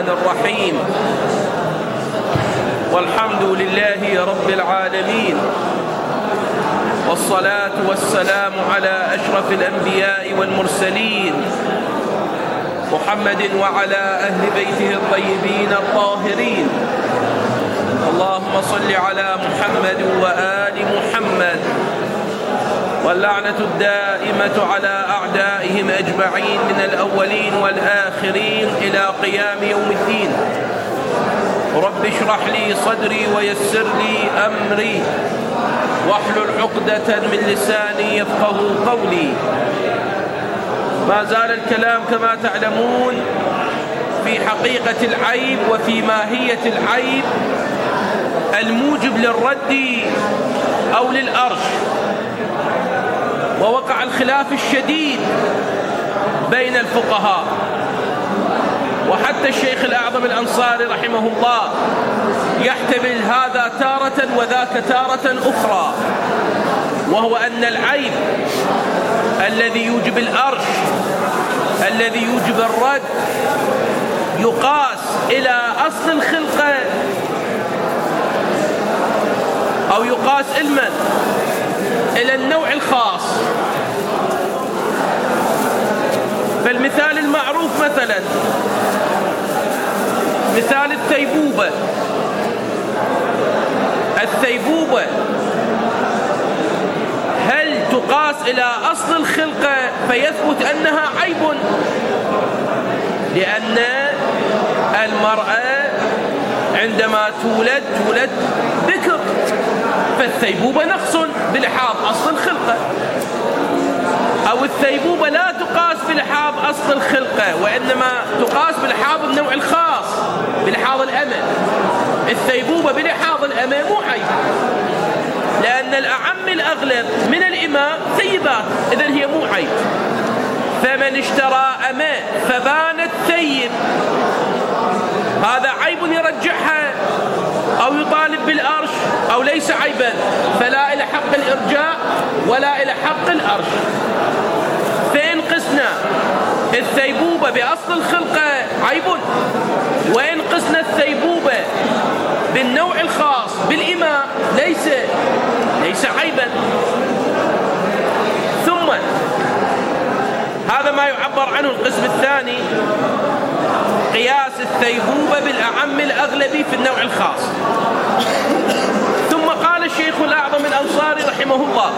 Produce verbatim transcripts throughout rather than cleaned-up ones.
الرحيم. والحمد لله رب العالمين، والصلاة والسلام على أشرف الأنبياء والمرسلين محمد وعلى أهل بيته الطيبين الطاهرين. اللهم صل على محمد وآل محمد، واللعنة الدائمة على أعدائهم أجمعين من الأولين والآخرين إلى قيام يوم الدين. رب اشرح لي صدري ويسر لي أمري واحلل عقدة من لساني يفقهوا قولي. ما زال الكلام كما تعلمون في حقيقة العيب وفي ماهية العيب الموجب للرد أو للأرش. ووقع الخلاف الشديد بين الفقهاء، وحتى الشيخ الأعظم الأنصاري رحمه الله يحتمل هذا تارة وذاك تارة أخرى، وهو أن العيب الذي يوجب الأرش الذي يوجب الرد يقاس إلى أصل الخلقة أو يقاس علما إلى النوع الخاص. فالمثال المعروف مثلا مثال الثيبوبة. الثيبوبة هل تقاس إلى أصل الخلقة فيثبت أنها عيب؟ لأن المرأة عندما تولد تولد ذكر، فالثيبوبة نقص بلحاظ أصل الخلقة. أو الثيبوبة لا تقاس بلحاظ أصل الخلقة، وإنما تقاس بلحاظ النوع الخاص بلحاظ الأمل. الثيبوبة بلحاظ الأمل مو عيب، لأن الأعم الأغلب من الإماء ثيبات، إذن هي مو عيب. فمن اشترى أماء فبانت ثيب هذا عيب يرجعها أو يطالب بالأرش أو ليس عيبا، فلا إلى حق الإرجاع ولا إلى حق الأرش. فإن قسنا الثيبوبة بأصل الخلقة عيب، وإن قسنا الثيبوبة بالنوع الخاص بالإماء ليس ليس عيبا. ثم هذا ما يعبر عنه القسم الثاني، قياس الثيبوبة بالأعم الأغلبي في النوع الخاص. ثم قال الشيخ الأعظم الأنصاري رحمه الله: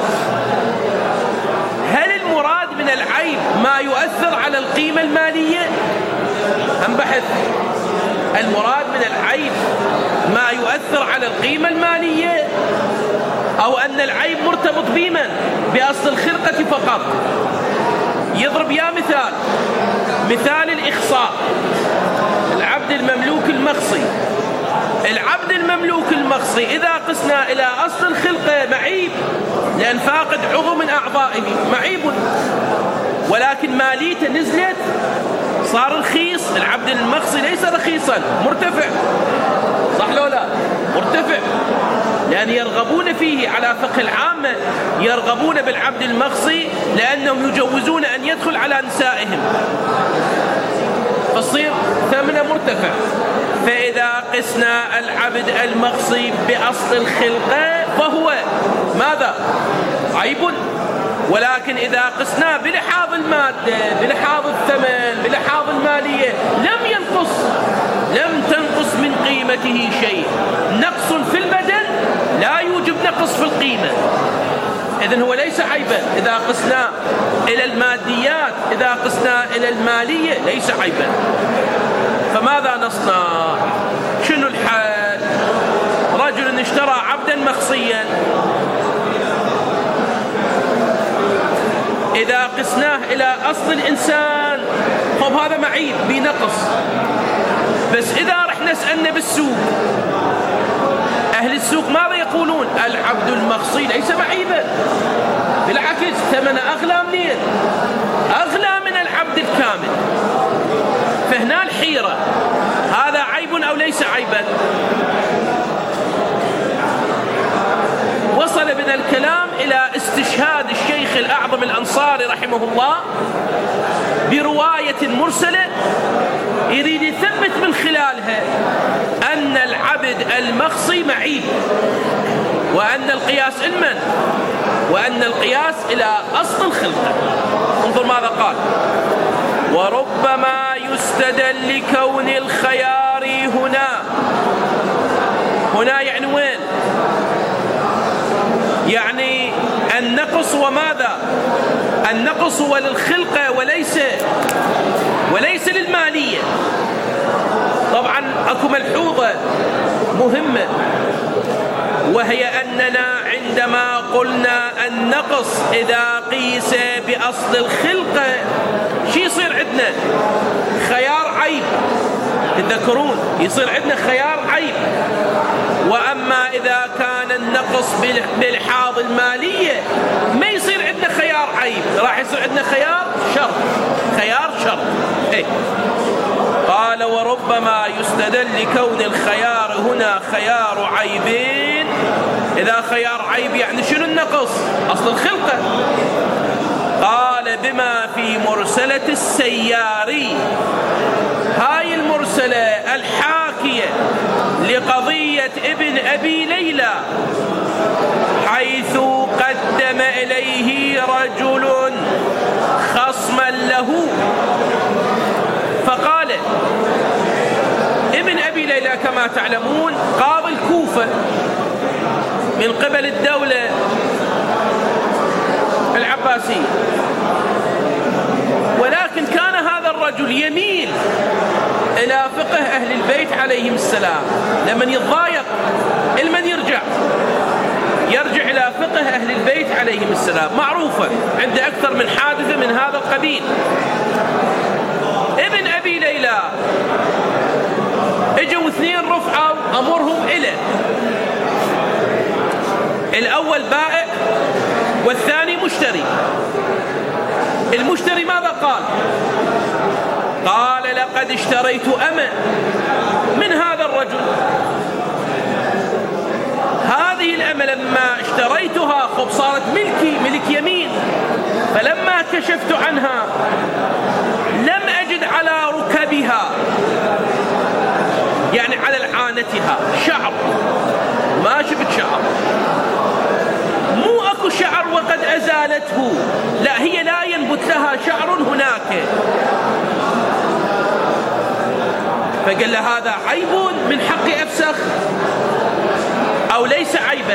هل المراد من العيب ما يؤثر على القيمة المالية؟ هم بحث. المراد من العيب ما يؤثر على القيمة المالية، أو أن العيب مرتبط بمن؟ بأصل الخلقة فقط. يضرب يا مثال مثال الإخصاء. العبد المملوك المخصي العبد المملوك المخصي إذا قسنا إلى أصل الخلقة معيب، لأن فاقد عضو من أعضائه معيب، ولكن ماليته نزلت صار رخيص. العبد المخصي ليس رخيصا، مرتفع، صح لو لا؟ مرتفع، لأن يرغبون فيه على فقه العامة، يرغبون بالعبد المخصي لأنهم يجوزون أن يدخل على نسائهم، فصير ثمنه مرتفع. فإذا قسنا العبد المخصي بأصل الخلقة فهو ماذا؟ عيب. ولكن إذا قسنا بلحاظ المادة، بلحاظ الثمن، بلحاظ المالية، لم ينقص لم تنقص من قيمته شيء. نقص في البدن لا يوجب نقص في القيمة، إذن هو ليس عيبا. إذا قسنا إلى الماديات، إذا قسنا إلى المالية ليس عيبا. فماذا نصنع؟ شنو الحل؟ رجل اشترى عبدا مخصيا، إذا قسناه إلى أصل الإنسان طب هذا معيب بنقص. بس إذا رح نسألنا بالسوق، أهل السوق ماذا يقولون؟ العبد المخصي ليس معيبا، بالعكس ثمن أغلى منين؟ أغلى من العبد الكامل. فهنا الحيرة، هذا عيب أو ليس عيبا؟ وصل بنا الكلام إلى استشهاد الشيخ الأعظم الأنصاري رحمه الله برواية مرسلة يريد يثبت من خلالها أن العبد المخصي معيب، وأن القياس المن، وأن القياس إلى أصل الخلقة. انظر ماذا قال: وربما يستدل لكون الخيار هنا. هنا يعني وين؟ يعني النقص وماذا؟ النقص هو للخلقة وليس وليس للمالية. طبعا أكو ملحوظة مهمة، وهي أننا عندما قلنا النقص إذا قيس بأصل الخلقة شو يصير عندنا؟ خيار عيب. تذكرون يصير عندنا خيار عيب. وأما إذا كان النقص بالحاض المالية ما يصير عندنا خيار عيب، راح يصير عندنا خيار شرط. خيار شرط. إيه؟ قال: وربما يستدل لكون الخيار هنا خيار عيبين. إذا خيار عيب يعني شنو النقص؟ أصل الخلقة. قال: بما في مرسلة السياري، هاي المرسلة الحاكية لقضية ابن أبي ليلى، حيث قدم إليه رجل خصما له فقال: ابن أبي ليلى كما تعلمون قاضي الكوفة من قبل الدولة العباسية، ولكن كان هذا الرجل يميل إلى فقه أهل البيت عليهم السلام. لمن يتضايق المن يرجع يرجع إلى فقه أهل البيت عليهم السلام، معروفة عند أكثر من حادثة من هذا القبيل. ابن أبي ليلى اجوا اثنين رفعوا أمرهم إليه، الأول بائع والثاني مشتري. المشتري ماذا قال؟ قال: لقد اشتريت أمة من هذا الرجل، هذه الأمة لما اشتريتها خب صارت ملكي، ملك يمين، فلما كشفت عنها لم أجد على ركبها، يعني على العانتها، شعر، ما شفت شعر، مو أكو شعر وقد أزالته، لا، هي لا ينبت لها شعر هناك. فقال له: هذا عيب من حقي أفسخ أو ليس عيبا؟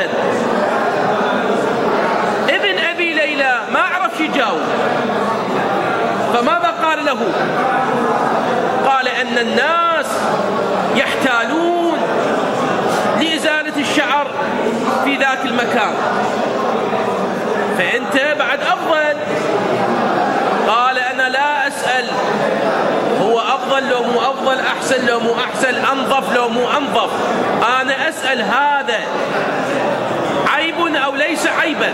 ابن أبي ليلى ما عرف يجاوب، فماذا قال له؟ قال: أن الناس يحتالون لإزالة الشعر في ذاك المكان، فأنت بعد أفضل. قال: أنا لا أسأل هو أفضل لو مو أفضل، أحسن لو مو أحسن، أنظف لو مو أنظف، أنا أسأل هذا عيب أو ليس عيبا؟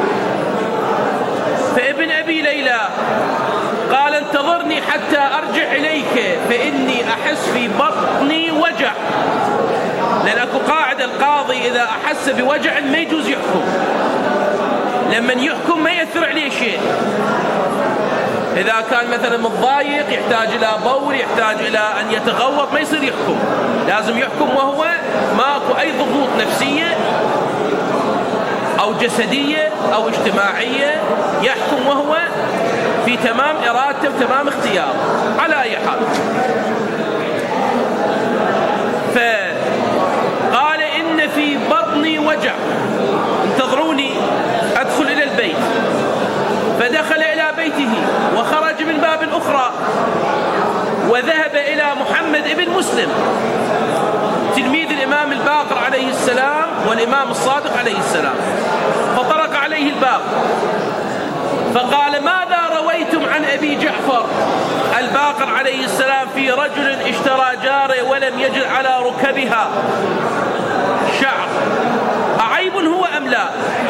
فابن أبي ليلى قال: انتظرني حتى أرجع إليك فإني أحس في بطني وجع. لأن أكو قاعدة: القاضي إذا أحس بوجع ما يجوز يحكم، لمن يحكم ما يأثر عليه شيء. إذا كان مثلا متضايق يحتاج إلى بول، يحتاج إلى أن يتغوط، ما يصير يحكم، لازم يحكم وهو ماكو أي ضغوط نفسية أو جسدية أو اجتماعية، يحكم وهو في تمام إرادته وتمام اختياره على أي حال. فقال: إن في بطني وجع، انتظروني أدخل إلى البيت. فدخل إلى بيته وخرج من باب أخرى وذهب إلى محمد ابن مسلم تلميذ الإمام الباقر عليه السلام والإمام الصادق عليه السلام، فطرق عليه الباب فقال: ماذا رويتم عن أبي جعفر الباقر عليه السلام في رجل اشترى جارة ولم يجد على ركبها شعر، أعيب هو أم لا؟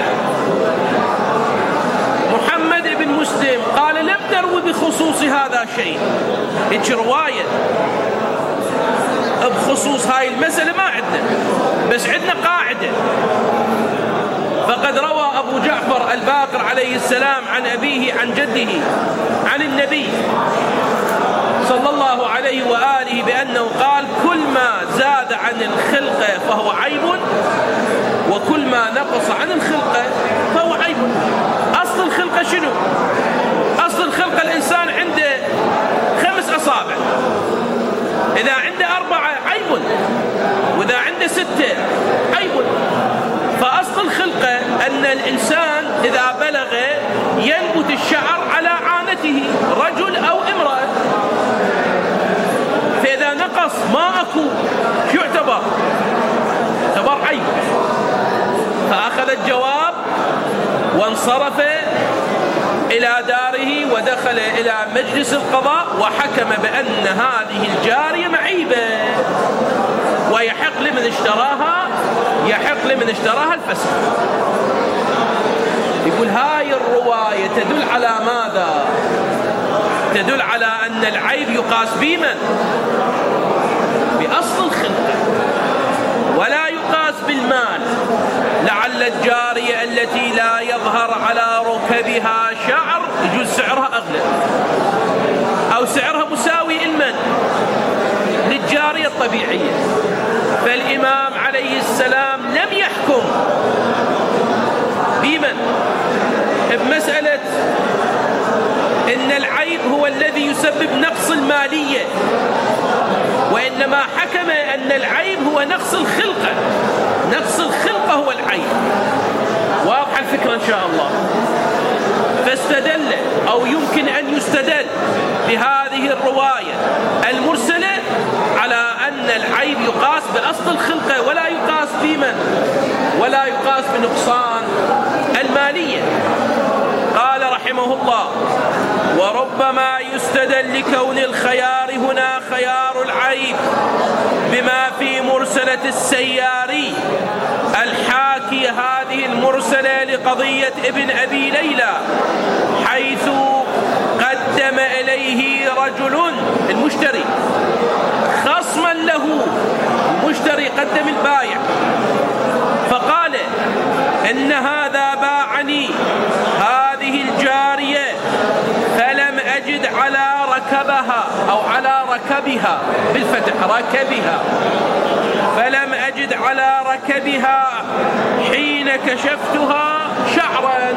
محمد بن مسلم قال: لم نروي بخصوص هذا شيء، هيك رواية بخصوص هاي المسألة ما عندنا، بس عندنا قاعدة. فقد روى أبو جعفر الباقر عليه السلام عن أبيه عن جده عن النبي صلى الله عليه وآله بأنه قال كل ما زاد عن الخلقة فهو عيب، وكل ما نقص عن الخلقة فهو عيب. أصل الخلقة شنو؟ أصل الخلقة الإنسان عنده خمس أصابع، إذا عنده أربعة عيب، وإذا عنده ستة عيب. فأصل الخلقة أن الإنسان إذا بلغ ينبت الشعر على عانته، رجل أو امرأة. فإذا نقص ما أكو شو يعتبر؟ يعتبر عيب. فأخذ الجواب وانصرف إلى داره ودخل إلى مجلس القضاء وحكم بأن هذه الجارية معيبة، ويحق لمن اشتراها يحق لمن اشتراها الفسخ. يقول هاي الرواية تدل على ماذا؟ تدل على أن العيب يقاس بمن؟ بأصل الخلقة، ولا يقاس بالمال. لعل الجارية التي لا يظهر على ركبها شعر يجوز سعرها أغلى، أو سعرها مساوي لمن؟ للجارية الطبيعية. فالإمام عليه السلام لم يحكم بمن؟ بمسألة إن العيب هو الذي يسبب نقص المالية، وإنما حكم أن العيب هو نقص الخلقة. نقص الخلقة هو العيب. واضح الفكرة إن شاء الله. فاستدل أو يمكن أن يستدل بهذه الرواية المرسلة على أن العيب يقاس بأصل الخلقة، ولا يقاس بمن؟ ولا يقاس بنقصان المالية. قال رحمه الله: وربما يستدل لكون الخيار هنا خيار العيب بما في مرسلة السياري الحاكي هذه المرسلة لقضية ابن أبي ليلى، حيث قدم إليه رجل المشتري خصما له. المشتري قدم البايع فقال إن هذا باعني هذه الجارية فلم أجد على ركبها أو على ركبها بالفتح ركبها فلم أجد على ركبها حين كشفتها شعرا،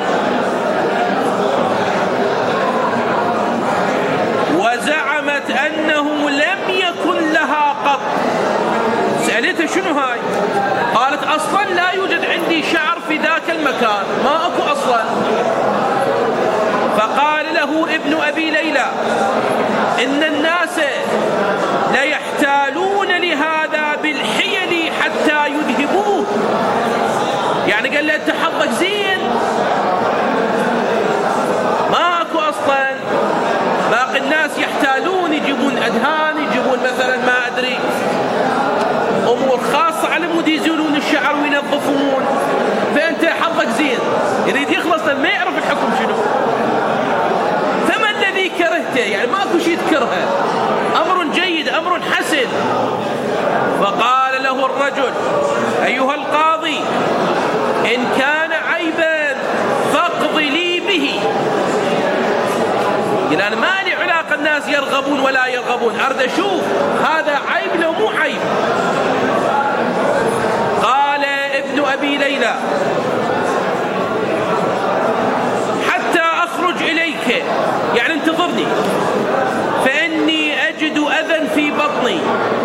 وزعمت أنه لم يكن لها قط. سألتها شنو هاي؟ قالت أصلا لا يوجد عندي شعر في ذاك المكان، ما أكو أصلا. فقال له ابن أبي ليلى: إن الناس ليحتالون لهذا بالحيل حتى يذهبوه. يعني قال له أنت حظك زين، ما أكو أصلا. باقي الناس يحتالون، يجيبون أدهان، يجيبون مثلا ما أدري أمور خاصة على مود يزولون الشعر وينظفون. فأنت حظك زين. يريد يخلص ما يعرف الحكم شنو. فما الذي كرهته؟ يعني ما أكو شيء تكرهه، أمر جيد، أمر حسن. فقال له الرجل: أيها القاضي، إن كان عيبا فاقض لي به. يعني أنا ما لي علاقة الناس يرغبون ولا يرغبون، أريد أشوف هذا عيب لو مو عيب. قال ابن أبي ليلى: حتى أخرج إليك، يعني انتظرني، فإني أجد أذى في بطني.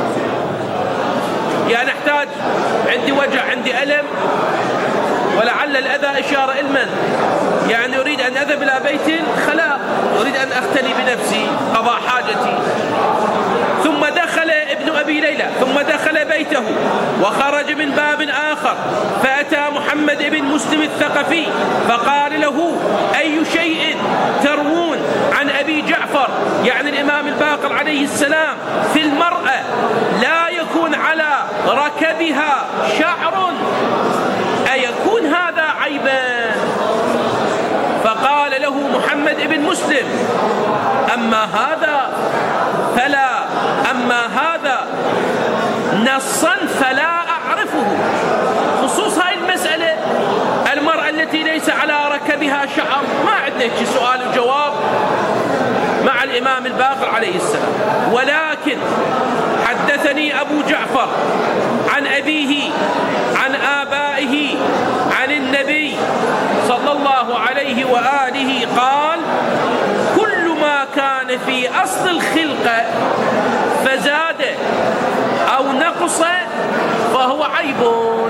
يعني أحتاج، عندي وجع، عندي ألم، ولعل الأذى إشارة إلمن؟ يعني أريد أن أذهب إلى بيت الخلاء، أريد أن أختلي بنفسي قضاء حاجتي. ثم دخل ابن أبي ليلى ثم دخل بيته وخرج من باب آخر، فأتى محمد بن مسلم الثقفي فقال له: أي شيء تروون عن أبي جعفر، يعني الإمام الباقر عليه السلام، في المرأة لا يكون على ركبها شعر، أيكون هذا عيبا؟ فقال له محمد بن مسلم: أما هذا فلا أما هذا نصا فلا أعرفه. خصوص هاي المسألة، المرأة التي ليس على ركبها شعر، ما عندنا سؤال وجواب مع الإمام الإمام الباقر عليه السلام. ولكن حدثني أبو جعفر عن أبيه عن آبائه عن النبي صلى الله عليه وآله قال: كل ما كان في أصل الخلقة فزاد أو نقص فهو عيب.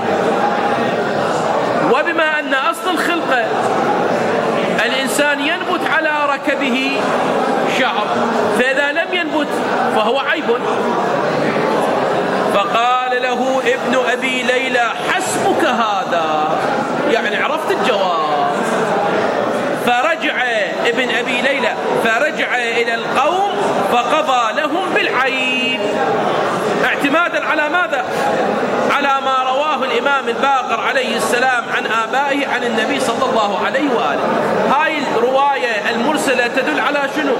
وبما أن أصل الخلقة الإنسان ينبت على ركبه شعر، فإذا لم ينبت فهو عيب. فقال له ابن أبي ليلى: حسبك هذا، يعني عرفت الجواب. فرجع ابن أبي ليلى فرجع إلى القوم فقضى لهم بالعيب، اعتمادا على ماذا؟ على ما رواه الإمام الباقر عليه السلام عن آبائه عن النبي صلى الله عليه وآله. هاي الرواية المرسلة تدل على شنو؟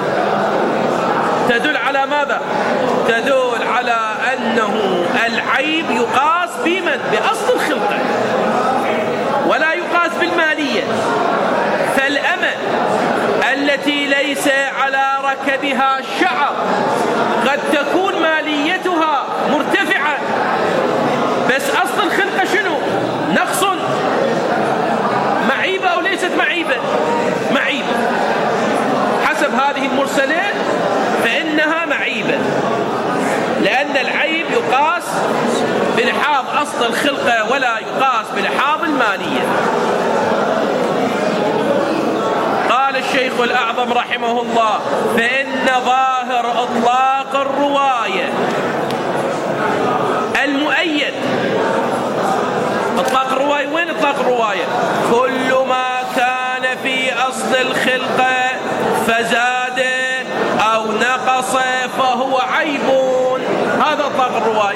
تدل على ماذا؟ تدل على أنه العيب يقاس بمن؟ بأصل الخلقة، ولا يقاس بالمالية. فالأمة التي ليس على ركبها شعر قد تكون ماليتها مرتفعة، بس أصل الخلقة شنو؟ نقص. معيبة أو ليست معيبة؟ معيبة. حسب هذه المرسلة فإنها معيبة، لأن العيب يقاس بلحاظ أصل الخلقة ولا يقاس بلحاظ المالية. قال الشيخ الأعظم رحمه الله: فإن ظاهر إطلاق الرواية المؤيد. إطلاق الرواية وين إطلاق الرواية؟ كل ما كان في أصل الخلقة فزاد أو نقص فهو عيب. هذا إطلاق الرواية.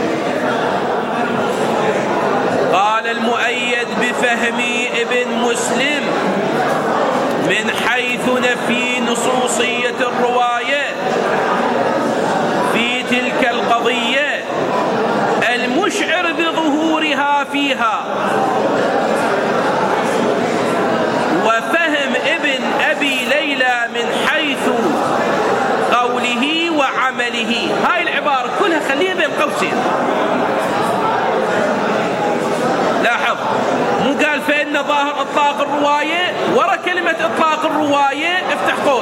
قال المؤيد بفهم ابن مسلم من حيث نفي نصوصية الرواية في تلك القضية المشعر بظهورها فيها، وفهم ابن أبي ليلى من حيث قوله وعمله. هاي العبارة كلها خليها بين قوسين. لاحظ، مو قال فإن ظاهر إطلاق الرواية ورا كلمة إطلاق الرواية افتح قوس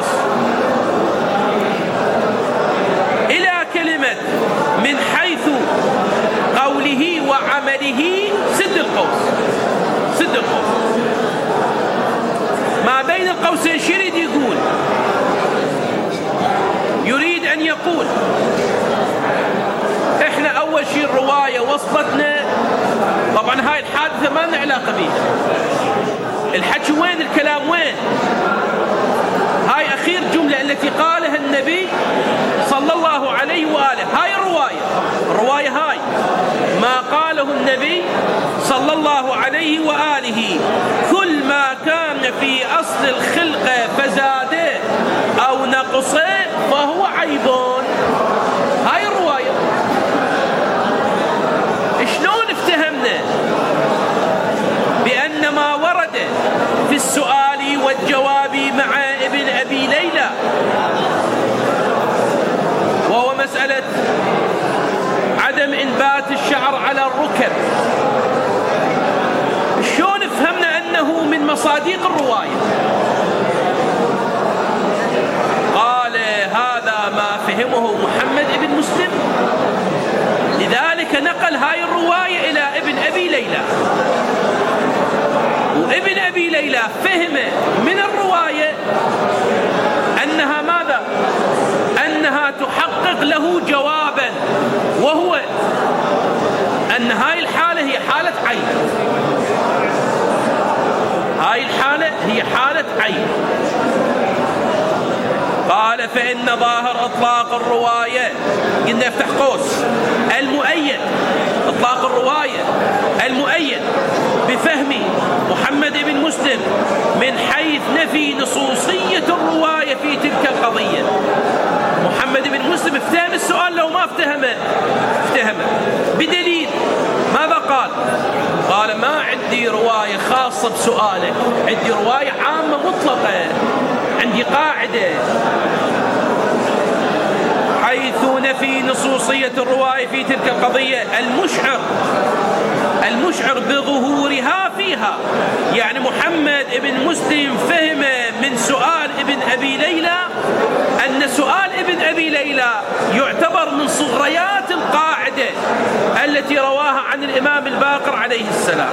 إلى كلمة من حيث قوله وعمله، سد القوس، سد القوس. ما بين القوسين شو يريد يقول؟ يريد أن يقول إحنا أول شيء الرواية وصلتنا، طبعا هاي الحادثة ما لنا علاقة بيها، الحكي وين؟ الكلام وين؟ هاي أخير جملة التي قالها النبي صلى الله عليه وآله. هاي الرواية، الرواية هاي ما قاله النبي صلى الله عليه وآله: كل ما كان في أصل الخلقة فزاد أو نقص فهو عيب. هاي الرواية. شلون افتهمنا بأن ما ورد في السؤال والجواب مع ابن أبي ليلى وهو مسألة عدم إنبات الشعر على الركب، شلون فهمنا أنه من مصادق الرواية؟ قال هذا ما فهمه محمد ابن مسلم، لذلك نقل هاي الرواية إلى ابن أبي ليلى، وابن أبي ليلى فهم من الرواية أنها ماذا؟ أنها تحقق له جوابا، وهو أن هاي الحالة هي حالة عين. هاي الحالة هي حالة عين. قال فإن ظاهر إطلاق الرواية، قلنا افتح قوس، المؤيد، إطلاق الرواية المؤيد بفهم محمد بن مسلم من حيث نفي نصوصية الرواية في تلك القضية. محمد بن مسلم افتهم السؤال لو ما افتهمه، افتهمه بدليل. ماذا قال؟ قال ما عندي رواية خاصة بسؤالك، عندي رواية عامة مطلقة، عندي قاعدة خصوصية الرواية في تلك القضية المشعر المشعر بظهورها فيها. يعني محمد ابن مسلم فهم من سؤال ابن أبي ليلى أن سؤال ابن أبي ليلى يعتبر من صغريات القاعدة التي رواها عن الإمام الباقر عليه السلام.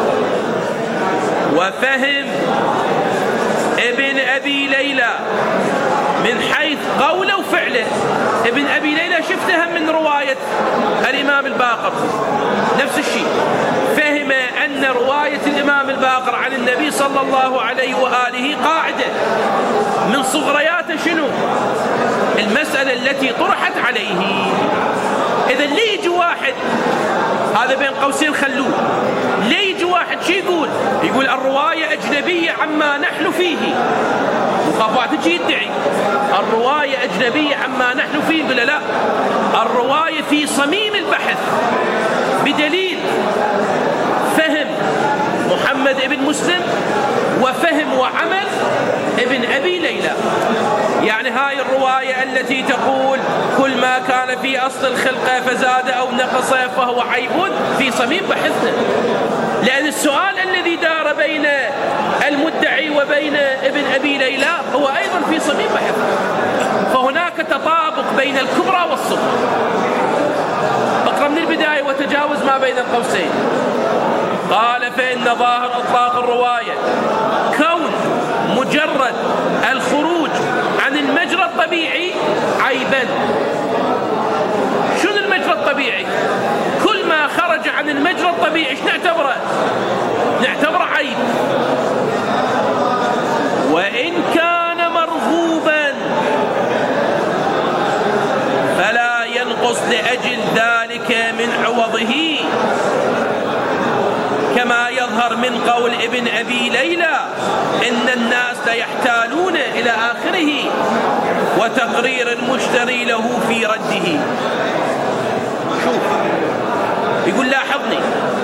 وفهم ابن أبي ليلى من حيث قوله وفعله. ابن أبي ليلى شفتها من رواية الإمام الباقر نفس الشيء، فهم أن رواية الإمام الباقر عن النبي صلى الله عليه وآله قاعدة من صغريات شنو؟ المسألة التي طرحت عليه. إذا ليه يجي واحد، هذا بين قوسين خلوه، ليه يجي واحد شي يقول؟ يقول الرواية أجنبية عما نحن فيه. مخافات تجي يدعي الرواية أجنبية عما نحن فيه، يقول لا، الرواية في صميم البحث بدليل فهم محمد ابن مسلم وفهم وعمل ابن أبي ليلى. يعني هاي الرواية التي تقول كل ما كان في أصل الخلقة فزاد أو نقص فهو عيب في صميم بحثنا، لأن السؤال الذي دار بين المدعي وبين ابن أبي ليلى هو أيضا في صميم بحثنا، فهناك تطابق بين الكبرى والصغرى. اقرأ من البداية وتجاوز ما بين القوسين. قال فإن ظاهر إطلاق الرواية كون مجرد الخروج عن المجرى الطبيعي عيبا. شنو المجرى الطبيعي؟ كل ما خرج عن المجرى الطبيعي ايش نعتبره؟ نعتبره عيب. وإن كان مرغوبا فلا ينقص لأجل ذلك من عوضه، كما يظهر من قول ابن أبي ليلى إن الناس ليحتالون إلى آخره، وتقرير المشتري له في رده. شوف يقول لاحظني،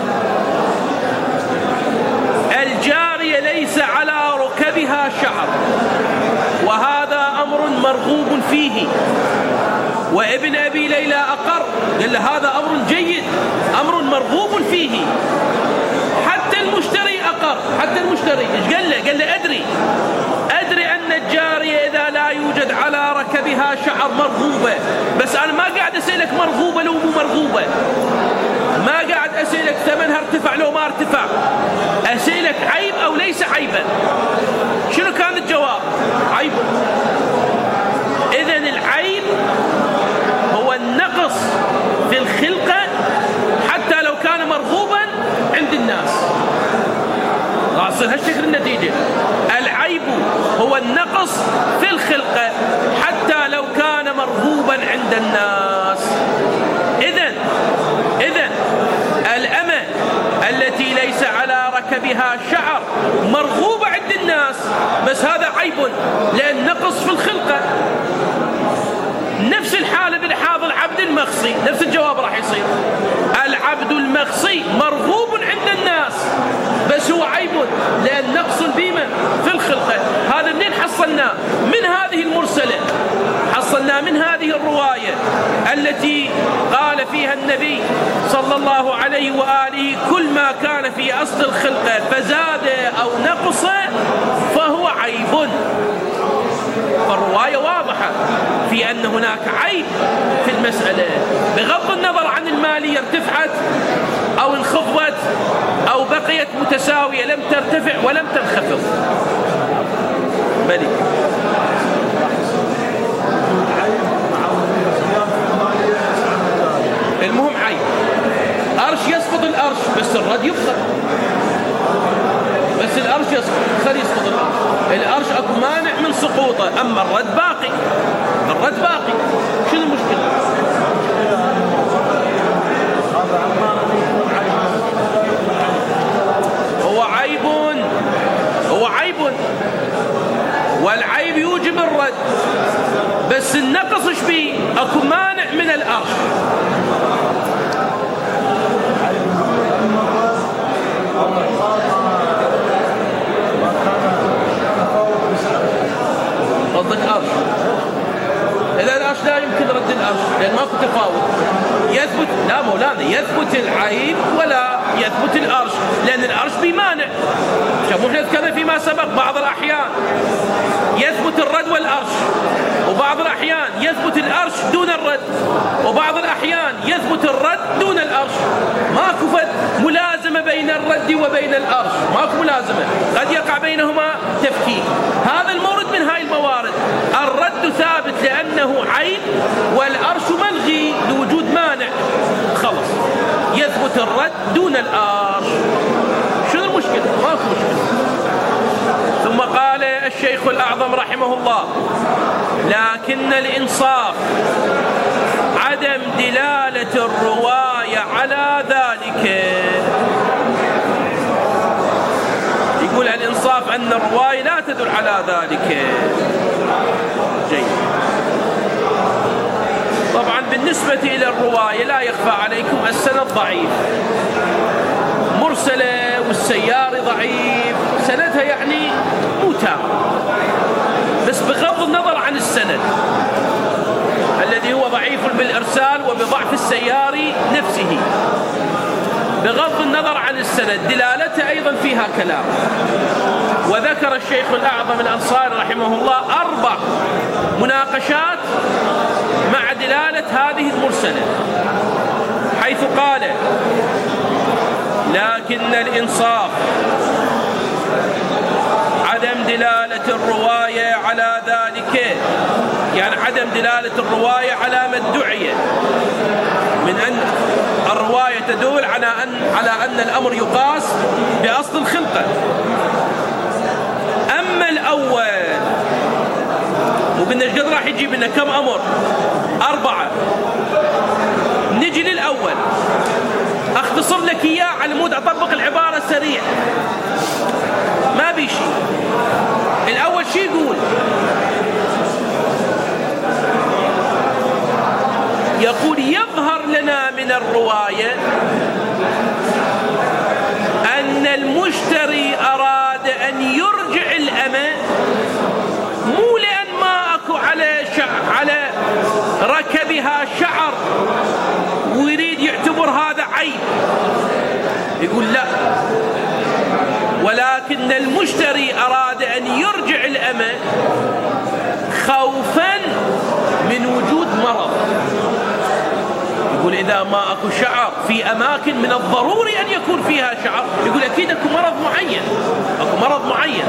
الجارية ليس على ركبها شعر، وهذا أمر مرغوب فيه. وابن أبي ليلى أقر، قال له هذا أمر جيد، أمر مرغوب فيه. حتى المشتري أقر، حتى المشتري إيش قال له؟ قال له أدري أدري أن الجارية إذا لا يوجد على ركبها شعر مرغوبة، بس أنا ما قاعد أسألك مرغوبة لو مو مرغوبة، ما قاعد أسألك ثمنها ارتفع لو ما ارتفع، أسألك عيب أو ليس عيبا. شنو كان الجواب؟ عيب. إذن العيب هو النقص في الخلقة حتى لو كان مرغوبا عند الناس. راح هالشكل النتيجة، العيب هو النقص في الخلقة حتى لو كان مرغوبا عند الناس. إذن إذن الأمة التي ليس على ركبها شعر مرغوبة عند الناس، بس هذا عيب لأن نقص في الخلقة. نفس الحالة بلحاظ العبد المخصي، نفس الجواب راح يصير. العبد المخصي مرغوب عند الناس، بس هو عيب لأن نقص بيمة في الخلقة. هذا منين حصلناه؟ من هذه المرسلة، حصلنا من هذه الرواية التي قال فيها النبي صلى الله عليه وآله كل ما كان في أصل الخلقة فزاد أو نقص فهو عيب. فالرواية واضحة في أن هناك عيب في المسألة، بغض النظر عن المالية ارتفعت أو انخفضت أو بقيت متساوية، لم ترتفع ولم تنخفض. ملك المهم عيب. أرش يسقط الأرش بس الرد يبقى، بس الأرش يسقط، خلي يسقط الأرش. الأرش أكو مانع من سقوطه، أما الرد باقي، الرد باقي. شنو المشكلة؟ هو عيب، هو عيب، والعيب يوجب الرد، بس النقص ايش بيه؟ اكو مانع من الأرش. قصدك أرش؟ إذا الأرش لا يمكن رد الأرش لأن ماكو تفاوت. يثبت لا مولانا، يثبت العيب ولا يثبت الأرش، لأن الأرش بمانع. شوفوا احنا ذكرنا فيما سبق بعض الأحيان يثبت الرد والأرش، وبعض الأحيان يثبت الأرش دون الرد، وبعض الأحيان يثبت الرد دون الأرش. ماكو فد ملازمة بين الرد وبين الأرش، ماكو ملازمة، قد يقع بينهما تفكيك. هذا المورد من هاي الموارد. الرد ثابت لأنه عيب، والأرش ملغي لوجود مانع. خلص يثبت الرد دون الأرش. شنو المشكلة؟ ماكو مشكلة. ثم قال الشيخ الأعظم رحمه الله: لكن الإنصاف عدم دلالة الرواية على ذلك. يقول الإنصاف أن الرواية لا تدل على ذلك. جيد. طبعا بالنسبة إلى الرواية لا يخفى عليكم السند ضعيف، مرسلة، والسيار ضعيف، سندها يعني مو تام، بس بغض النظر عن السند الذي هو ضعيف بالإرسال وبضعف السيار نفسه، بغض النظر عن السند دلالته أيضا فيها كلام. وذكر الشيخ الأعظم الأنصاري رحمه الله أربع مناقشات مع دلالة هذه المرسلة، حيث قال: لكن الإنصاف عدم دلالة الرواية على ذلك، يعني عدم دلالة الرواية على ما ادعي من أن الرواية تدل على أن على أن الأمر يقاس بأصل الخلقة. أما الأول وقلنا ايش قد راح يجيب لنا كم أمر؟ أربعة. نجي للأول، أختصر لك إياه على مود أطبق العبارة سريع، ما بيشي. الأول شي يقول؟ يقول: يظهر لنا من الرواية أن المشتري أراد أن يرجع الأمة، مو لأن ما أكو على شعر على ركبها شعر ويريد يعتبر هذا عيب. يقول لا، ولكن المشتري أراد أن يرجع الأمة خوفا من وجود مرض. يقول إذا ما أكو شعر في أماكن من الضروري أن يكون فيها شعر، يقول أكيد أكو مرض معين، أكو مرض معين.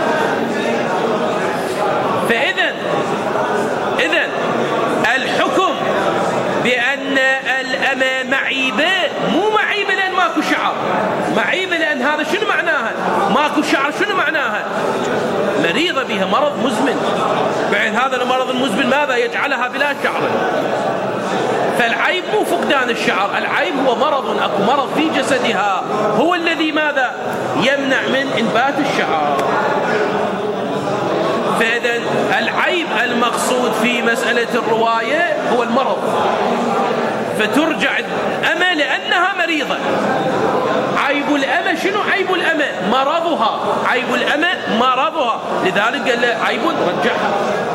فإذا إذا الحكم بأن الأمة معيبة مو معيبة لأن ماكو شعر، معيبة لأن هذا شنو معناها؟ ماكو شعر شنو معناها؟ مريضة بها مرض مزمن، بعد هذا المرض المزمن ماذا يجعلها بلا شعر. فالعيب مو فقدان الشعر، العيب هو مرض، أكو مرض في جسدها هو الذي ماذا يمنع من إنبات الشعر. فإذا العيب المقصود في مسألة الرواية هو المرض، فترجع الأمة لأنها مريضة. عيب الأمة شنو؟ عيب الأمة مرضها، عيب الأمة مرضها، لذلك قال له عيب رجعها.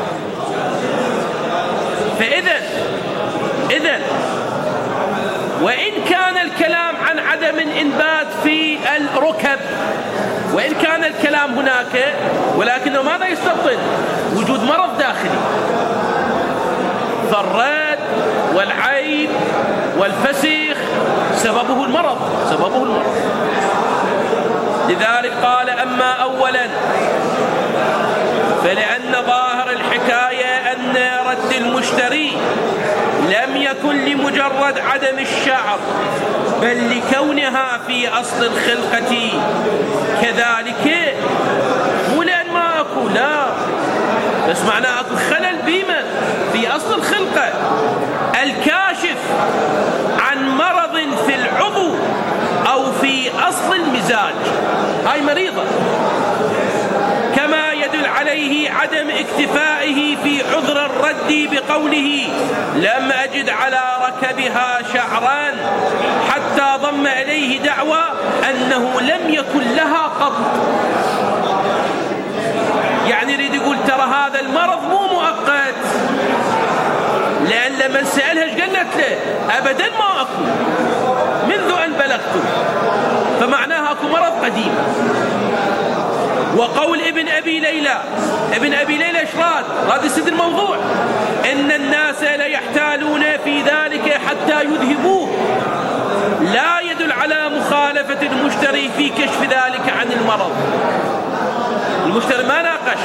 فإذا إذا وإن كان الكلام عن عدم الإنبات في الركب، وإن كان الكلام هناك، ولكنه ماذا يستبطن؟ وجود مرض داخلي. فالرد والعيب والفسخ سببه المرض، سببه المرض. لذلك قال: أما أولا فلأن ظاهر الحكاية أن رد المشتري لم يكن لمجرد عدم الشعر، بل لكونها في أصل الخلقة كذلك، مو لأن ما أكو، لا، بس معناه أكو خلل بيمة في أصل الخلقة الكاشف عن مرض في العضو أو في أصل المزاج. هاي مريضة، كما يدل عليه عدم اكتفائه في عذر الرد بقوله: لم أجد على ركبها شعرا، حتى ضم إليه دعوى أنه لم يكن لها قط. يعني يريد يقول ترى هذا المرض مو مؤقت، لأن لما سألها ايش قالت له؟ أبدا ما أكو منذ أن بلغت، فمعناها أكو مرض قديم. وقول ابن أبي ليلى، ابن أبي ليلى ايش راد؟ راد يسد الموضوع، إن الناس ليحتالون في ذلك حتى يذهبوه، لا يدل على مخالفة المشتري في كشف ذلك عن المرض. المشتري ما ناقش،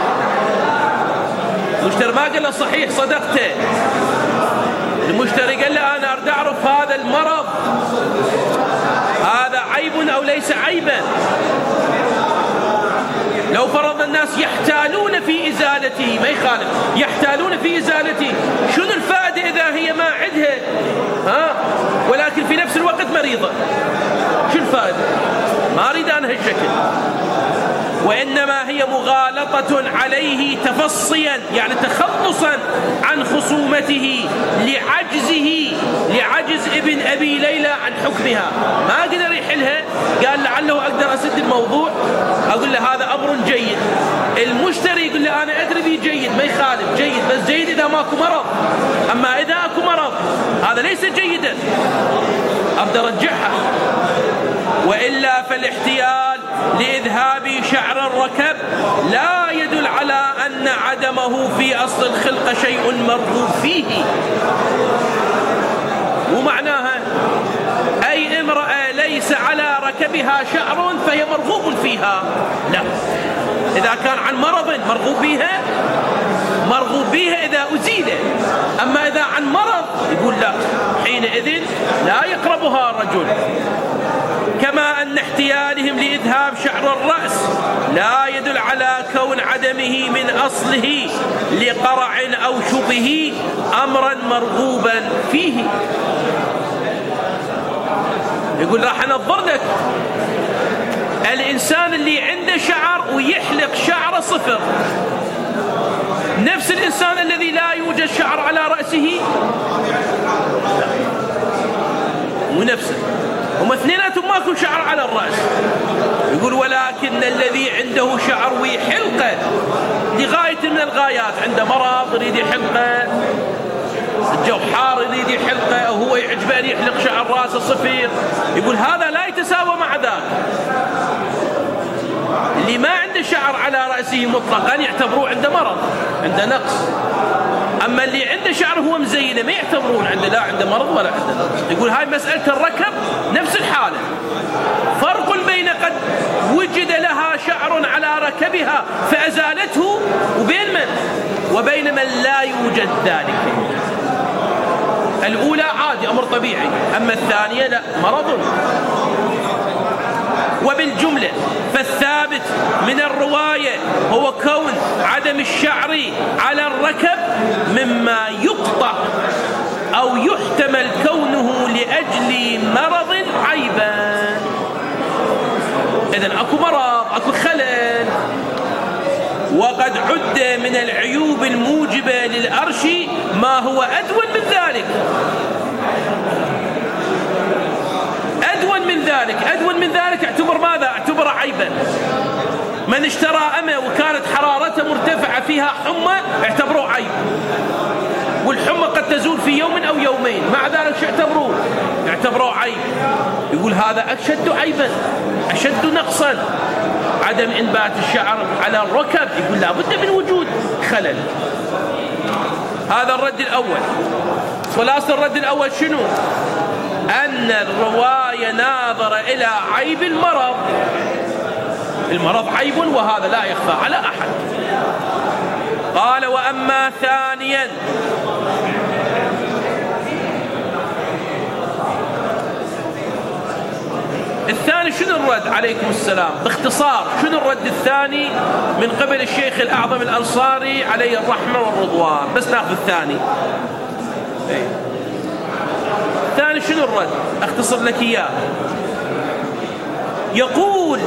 المشتري ما قال له صحيح صدقت، المشتري قال له أنا أريد أعرف هذا المرض هذا عيب أو ليس عيبا. لو فرض الناس يحتالون في إزالته ما يخالف، يحتالون في إزالته، شنو الفائدة إذا هي ما عندها ها ولكن في نفس الوقت مريضة؟ شو الفائدة؟ ما أريد أنا هالشكل. وإنما هي مغالطة عليه تفصيا، يعني تخلصا عن خصومته لعجزه لعجز ابن أبي ليلى عن حكمها، ما قدر يحلها، قال لعله أقدر أسد الموضوع، أقول له هذا أمر جيد. المشتري يقول له أنا أدري به جيد، ما يخالف جيد، بس جيد إذا ماكو مرض، أما إذا أكو مرض هذا ليس جيدا، أبدأ أرجعها. وإلا فالاحتيال لإذهاب شعر الركب لا يدل على أن عدمه في أصل الخلقة شيء مرغوب فيه. ومعناها أي امرأة ليس على ركبها شعر فهي مرغوب فيها، لا. إذا كان عن مرض مرغوب بها، مرغوب بها إذا أزيل، أما إذا عن مرض يقول لا، حينئذ لا يقربها الرجل. كما أن احتيالهم لإذهاب شعر الرأس لا يدل على كون عدمه من أصله لقرع أو شبه أمرا مرغوبا فيه. يقول راح أنظر لك الإنسان اللي عنده شعر ويحلق شعره صفر، نفس الإنسان الذي لا يوجد شعر على رأسه، ونفسه هم اثنيناتهم ماكو شعر على الرأس. يقول ولكن الذي عنده شعر ويحلقه لغاية من الغايات، عنده مرض يريد يحلقه، الجو حار يريد يحلقه، أو هو يعجبه أن يحلق شعر رأسه صفير، يقول هذا لا يتساوى مع ذاك. اللي ما عنده شعر على رأسه مطلقا يعتبروه عنده مرض، عنده نقص. أما اللي عنده شعر هو مزينه ما يعتبرون عنده لا عنده مرض ولا عنده نقص. يقول هاي مسألة الركب نفس الحالة، فرق بين قد وجد لها شعر على ركبها فأزالته وبين من وبين من لا يوجد ذلك. الأولى عادي أمر طبيعي، أما الثانية لا، مرض. وبالجملة فالثابت من الرواية هو كون عدم الشعر على الركب مما يقطع أو يحتمل كونه لأجل مرض عيبا. إذن أكو مرض، أكو خلل، وقد عد من العيوب الموجبة للأرش ما هو أدون من ذلك. أدون من ذلك أدون من ذلك اعتبر ماذا؟ اعتبر عيبا. من اشترى أمة وكانت حرارته مرتفعة فيها حمى اعتبروه عيب، والحمى قد تزول في يوم أو يومين، مع ذلك شو اعتبروه؟ اعتبروه عيب. يقول هذا أشد عيبا، أشد نقصا. عدم إنبات الشعر على الركب، يقول لا بد من وجود خلل. هذا الرد الأول. خلاصة الرد الأول شنو؟ أن الرواية ناظر إلى عيب المرض، المرض عيب وهذا لا يخفى على أحد. قال وأما ثانيا الثاني شنو الرد؟ عليكم السلام. باختصار شنو الرد الثاني من قبل الشيخ الأعظم الأنصاري عليه الرحمة والرضوان؟ بس ناخذ الثاني. الثاني شنو الرد؟ اختصر لك إياه. يقول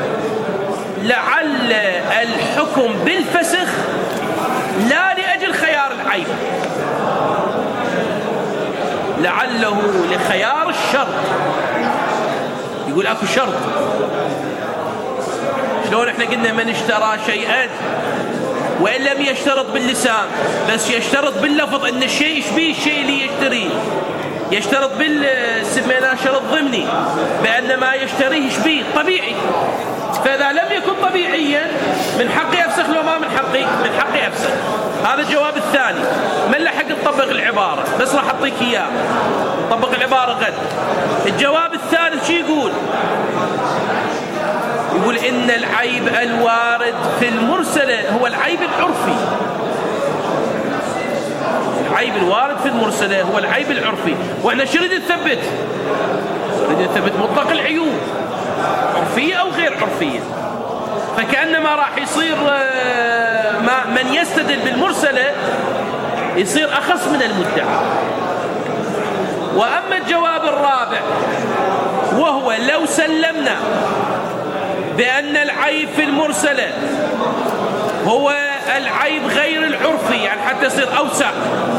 لعل الحكم بالفسخ لا لأجل خيار العيب، لعله لخيار الشرط. يقول اكو شرط. شلون احنا قلنا من اشترى شيئا وإن لم يشترط باللسان بس يشترط باللفظ أن الشيء يشبيه الشيء اللي يشتريه، يشترط بالسمينا شرط ضمني بأن ما يشتريه يشبيه طبيعي. فإذا لم يكن طبيعيا من حقي أفسخ لو ما من حقي من حقي أفسخ. هذا الجواب الثاني. من له حق تطبق العبارة بس راح أعطيك إياه، طبق العبارة غد. الجواب الثالث شو يقول؟ يقول إن العيب الوارد في المرسلة هو العيب العرفي. العيب الوارد في المرسلة هو العيب العرفي. وإحنا شو نريد نثبت؟ نريد نثبت مطلق العيوب عرفية أو غير عرفية. فكأنما راح يصير ما من يستدل بالمرسلة يصير أخص من المدعى. وأما الجواب الرابع وهو لو سلمنا بأن العيب في المرسلة هو العيب غير العرفي، يعني حتى يصير أوسع،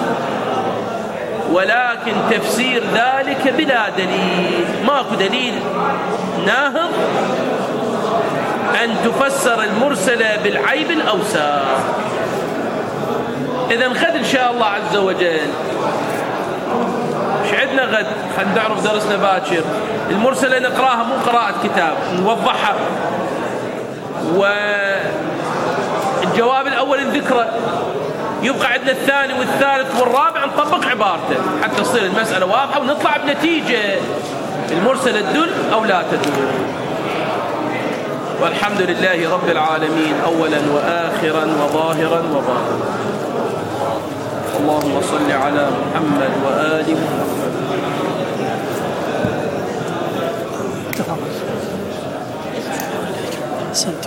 ولكن تفسير ذلك بلا دليل، ماكو دليل ناهض أن تفسر المرسلة بالعيب الأوسع. إذن غد إن شاء الله عز وجل مش عندنا غد، خلينا نعرف درسنا باكر. المرسلة نقراها مو قراءة كتاب، نوضحها. والجواب الأول نذكره، يبقى عندنا الثاني والثالث والرابع نطبق عبارته حتى تصير المسألة واضحة ونطلع بنتيجة المرسلة تدل أو لا تدل. والحمد لله رب العالمين أولا وآخرا وظاهرا وباطنا. اللهم صل على محمد وآل محمد.